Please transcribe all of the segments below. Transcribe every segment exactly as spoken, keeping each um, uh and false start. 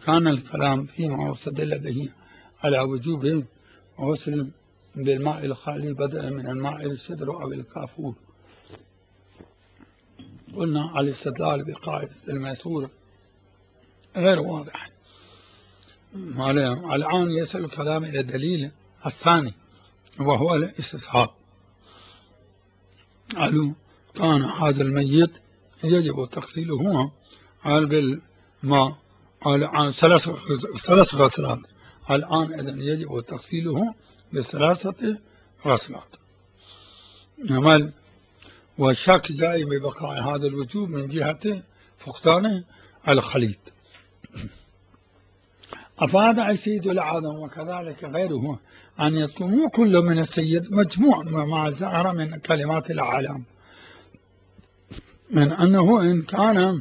كان الكلام فيما استدل به على وجوب غسل بالماء الخالي بدلا من الماء السدر أو الكافور. قلنا الاستدلال بقاعدة الميسور غير واضح. الآن يصل الكلام إلى الدليل الثاني وهو الاستصحاب. قالوا كان هذا الميت يجب تغسيله بالماء عن ثلاث ثلاث غسلات. الآن إذن يجب تغسيله بثلاثة غسلات. عمل والشك جاي ببقاء هذا الوجوب من جهة فقدان الخليط. أفاد السيد الأعظم وكذلك غيره أن يكون كل من السيد مجموع ما ظهر من كلمات العالم من أنه إن كان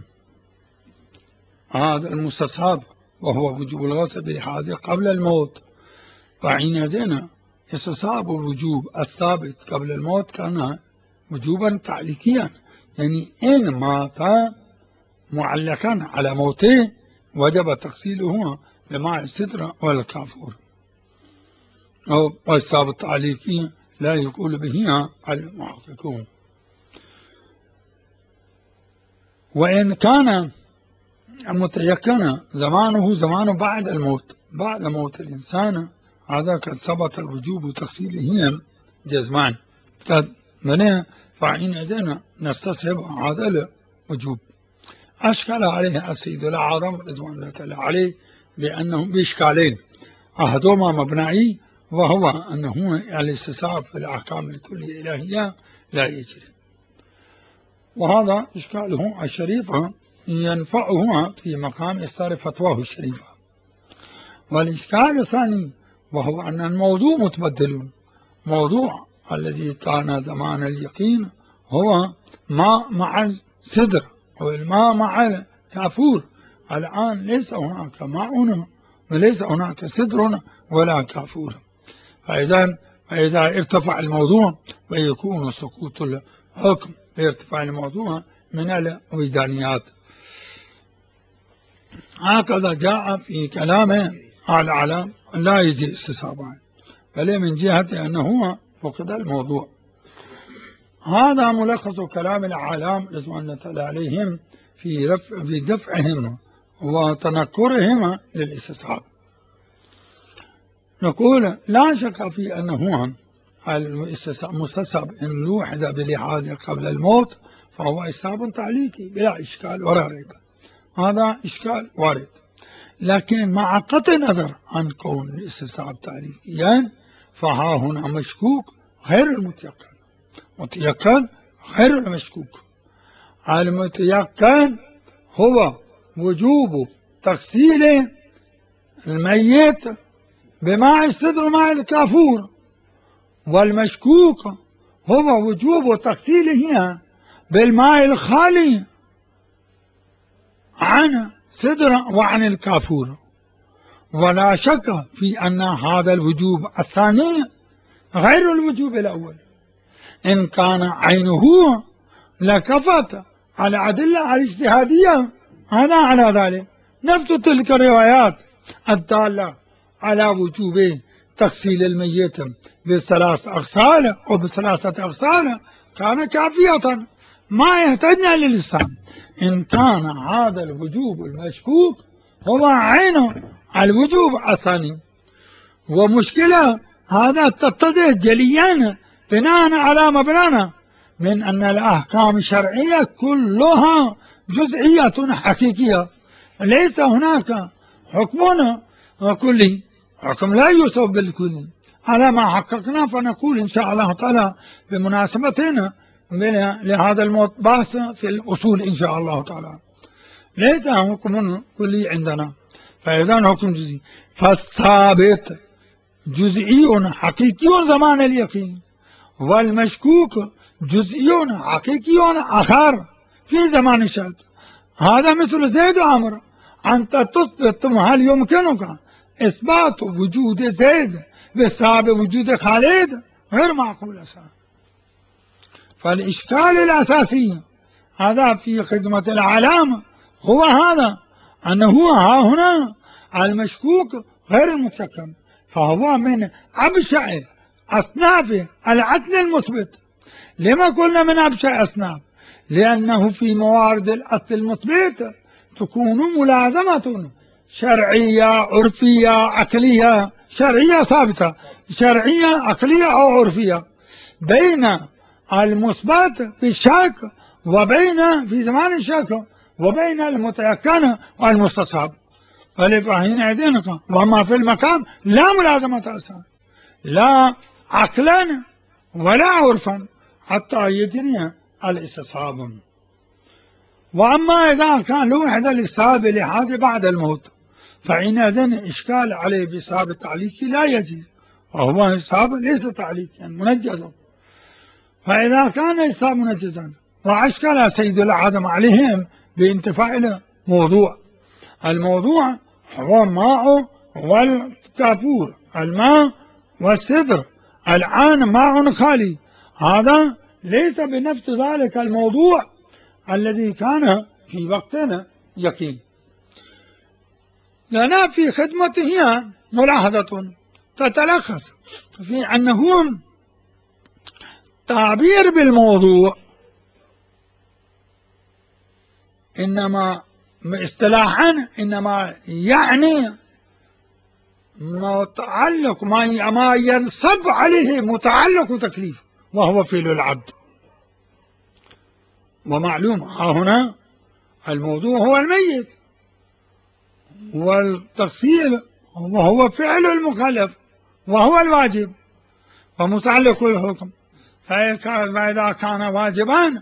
هذا المستصحب وهو وجوب الغسل بهذا قبل الموت، فحينئذ استصحاب الوجوب الثابت قبل الموت كان وجوبا تعليقيا، يعني إن مات معلقا على موته وجب تغسيله بماء السدر والكافور، أو والثابت التعليقي لا يقول به المحققون. وإن كان متيقنا زمانه زمان بعد الموت، بعد موت الإنسان، هذا قد ثبت الوجوب تغسيله جزمان قد منه، فحينئذ نستصحب هذا الوجوب. أشكل عليه السيد الأعظم رضوان الله تعالى عليه بأنه بإشكالين، أحدهما مبنائي وهو أنه الاستصحاب في الأحكام الكلية الإلهية لا يجري، وهذا إشكاله الشريف ينفعه في مقام إصدار فتواه الشريفة. والإشكال الثاني وهو أن الموضوع متبدل. موضوع الذي كان زمان اليقين هو ماء مع السدر والماء مع الكافور، الآن ليس هناك ماء وليس هناك سدر ولا كافور، فإذا فإذا ارتفع الموضوع فيكون سقوط الحكم بارتفاع الموضوع من الوجدانيات. هكذا جاء في كلامه على العلام لا يجري استصحابا، بل من جهة أنه فقد الموضوع. هذا ملخص كلام العلام رضوان الله تعالى عليهم في رفع في دفعهم وتنكرهم للاستصحاب. نقول لا شك في أنه المستصحب إن لوحظ بالإعادة قبل الموت فهو استصحاب تعليقي بلا إشكال ولا ريب، هذا إشكال وارد، لكن مع قطع النظر عن كون الاستصحاب تعليقيا فها هنا مشكوك غير المتيقن، متيقن غير المشكوك. المتيقن هو وجوب تغسيل الميت بماء السدر وماء الكافور، والمشكوك هو وجوب تغسيله بالماء الخالي عن سدر وعن الكافور. ولا شك في أن هذا الوجوب الثاني غير الوجوب الأول، إن كان عينه لكفت على أدلة الاجتهادية هذا على ذلك، نفس تلك الروايات الدالة على وجوب تغسيل الميت بثلاث أغسال وبثلاثة أغسال كان كافية ما يحتاجنا للإسلام. إن كان هذا الوجوب المشكوك هو عين الوجوب الثاني، ومشكلة هذا تتضح جليا بناء على مبنانا من أن الأحكام الشرعية كلها جزئية حقيقية، ليس هناك حكم كلي، حكم لا يوصف بالكل على ما حققنا. فنقول إن شاء الله تعالى بمناسبتنا لهذا البحث في الأصول إن شاء الله تعالى ليس حكم كلي عندنا، فإذا حكم جزئي، فالثابت جزئي حقيقي زمان اليقين، والمشكوك جزئي حقيقي آخر في زمان الشك. هذا مثل زيد وعمر، أنت تثبت هل يمكنك إثبات وجود زيد بسبب وجود خالد؟ غير معقول أساسا. فالإشكال الأساسي هذا في خدمة العلامة هو هذا، أنه ها هنا المشكوك غير المتيقن، فهو من أبشع أصناف العدل المثبت. لما قلنا من أبشع أصناف؟ لأنه في موارد الأصل المثبت تكون ملازمة شرعية عرفية عقلية، شرعية ثابتة، شرعية عقلية أو عرفية، بين المثبت في الشك وبين في زمان الشك وبين المتيقن والمستصحب. فحينئذ وما في المقام لا ملازمة أصلا، لا عقلا ولا عرفا، حتى يجري الاستصحاب. وأما إذا كان له وحدة الاستصحاب لحاجة بعد الموت، فحينئذ إشكال عليه باستصحاب التعليق لا يجي، وهو استصحاب ليس تعليقا يعني منجز. فإذا كان الاستصحاب منجزا وأشكل سيد العدم عليهم بانتفاع الموضوع، الموضوع هو الماء والكافور، الماء والسدر، الآن ماء خالي، هذا ليس بنفس ذلك الموضوع الذي كان في وقتنا يقين. لنا في خدمته ملاحظة تتلخص في أنه تعبير بالموضوع إنما اصطلاحا إنما يعني متعلق ما ما ينصب عليه متعلق تكليف، وهو فعل العبد. ومعلوم ها هنا الموضوع هو الميت، والتفصيل وهو فعل المكلف وهو الواجب ومتعلق الحكم. فإذا كان واجبا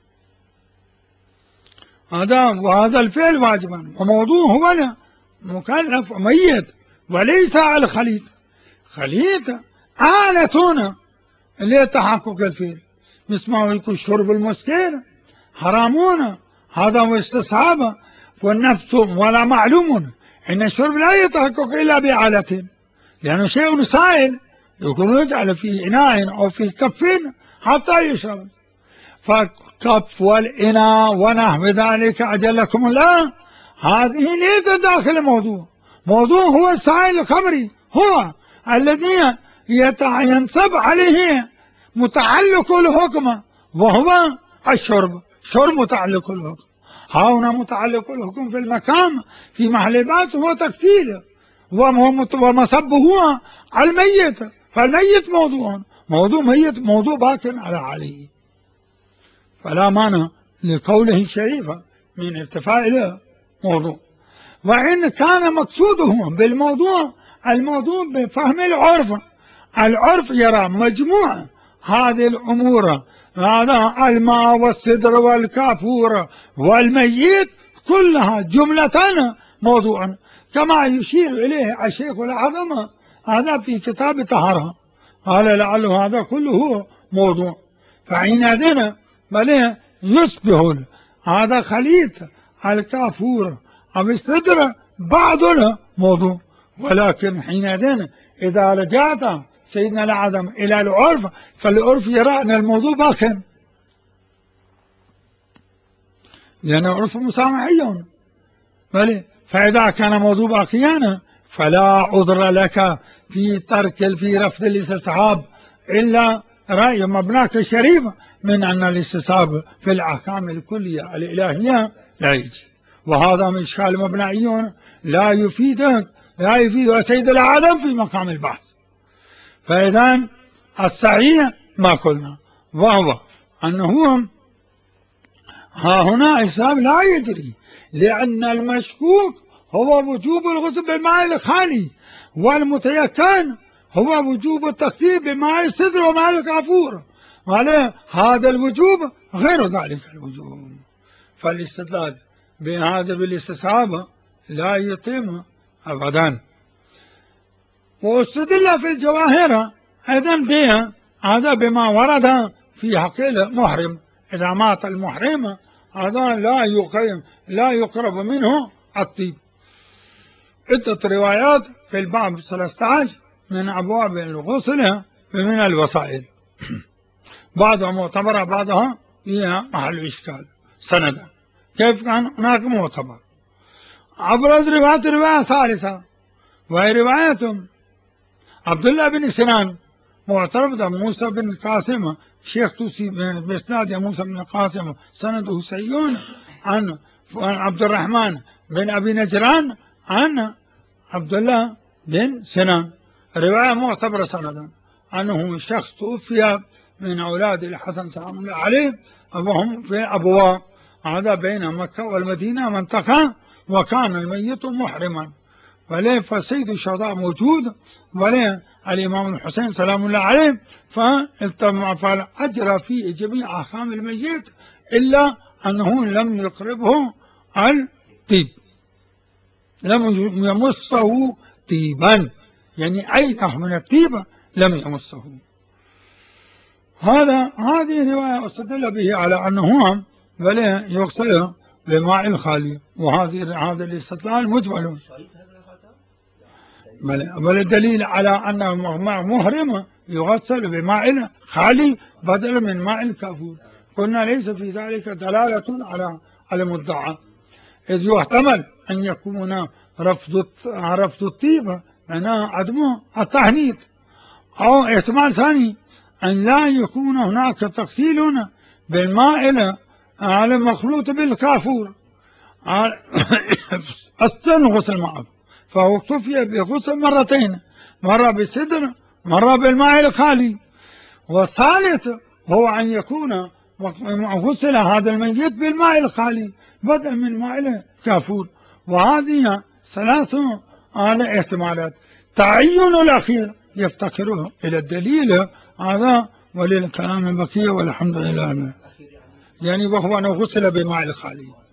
هذا وهذا الفعل واجبا، وموضوع هو مكلف ميت وليس الخليط. خليط آلة لتحقق الفعل، مثل ما يكون شرب المسكر حرامون، هذا هو استصحاب. والنفس ولا معلوم ان الشرب لا يتحقق الا بآلة، لانه شيء سائل يكون يجعل في اناء او في كف حتى يشرب، فالكف والإناء ونحو ذلك أجلكم الله، هذه ليست داخل الموضوع. موضوع هو السائل الخمري، هو الذي ينصب عليه متعلق الحكم وهو الشرب، شرب متعلق الحكم. ها هنا متعلق الحكم في المكان في محل البحث هو تفصيل، ومصبه هو الميت، فالميت موضوع موضوع ميت موضوع باق على عليه، فلا مانع لقوله الشريف من ارتفاع له موضوع. وإن كان مقصوده بالموضوع الموضوع بفهم العرف، العرف يرى مجموع هذه الأمور، هذا الماء والسدر والكافور والميت كلها جملة موضوعا، كما يشير إليه الشيخ الأعظم هذا في كتاب طهارة، قال لعله هذا كله موضوع. فحينئذ بل يصبح هذا خليط الكافور أو السدر بعض موضوع. ولكن حينئذ إذا رجعت سيدنا الأعظم إلى العرف، فالعرف يرى أن الموضوع باق، لأن العرف مسامحي. بل فإذا كان موضوع باقيا فلا عذر لك في ترك في رفض الاستصحاب إلا رأي مبناك الشريف من أن الاستصحاب في الأحكام الكلية الإلهية لا يجي، وهذا من إشكال مبنائي لا يفيدك لا يفيد سيد العالم في مقام البحث. فإذا الصحيح ما قلنا، وهو أنه ها هنا الاستصحاب لا يجري، لأن المشكوك هو وجوب الغسل بالماء الخالي، والمتيقن هو وجوب التغسيل بماء السدر وماء الكافور، هذا الوجوب غير ذلك الوجوب. فالاستدلال بهذا بالاستصحاب لا يتم أبدا. واستدل في الجواهر أيضا بها هذا بما ورد في حق المحرم، إذا مات المحرم هذا لا يقيم لا يقرب منه الطيب. عدة روايات في الباب ثلاثة عشر من أبواب الغسل من الوسائل، بعضها معتبرة بعضها فيها محل إشكال سندا، كيف كان هناك معتبر. أبرز رواية رواية ثالثة وهي رواية عبد الله بن سنان معترف موسى بن قاسم شيخ توسي بإسناد موسى بن قاسم سنده سيئون عن عبد الرحمن بن أبي نجران عن عبد الله بن سنان، رواية معتبرة سندا أنه شخص توفي من أولاد الحسن سلام الله عليه وهم في أبواء، هذا بين مكة والمدينة منطقة، وكان الميت محرما، وليه فسيد الشهداء موجود، وليه الإمام الحسين سلام الله عليه فأجرى فيه جميع أحكام الميت إلا أنه لم يقربه الطيب، لم يمسه طيبا، يعني أي نوع من الطيب لم يمسه. هذا هذه رواية استدل به على أنه بل يغسل بماء الخالي، وهذه هذا الاستدلال مجمل، بل الدليل على أن محرم يغسل بماء خالي بدلا من ماء كافور. قلنا ليس في ذلك دلالة على المدعى، إذ يحتمل أن يكون رفض رفض الطيب معناه عدم التحنيط، أو احتمال ثاني أن لا يكون هناك تغسيل بالماء على مخلوط بالكافور أصلا غسل معه، فهو اكتفي بغسل مرتين، مرة بالسدر مرة بالماء الخالي. والثالث هو أن يكون غسل هذا الميت بالماء الخالي بدلا من ماء الكافور، وهذه ثلاث على احتمالات. تعين الأخير يفتقر إلى الدليل هذا، وللكلام البقية والحمد لله، يعني وهو أنه غسل بالماء الخالي.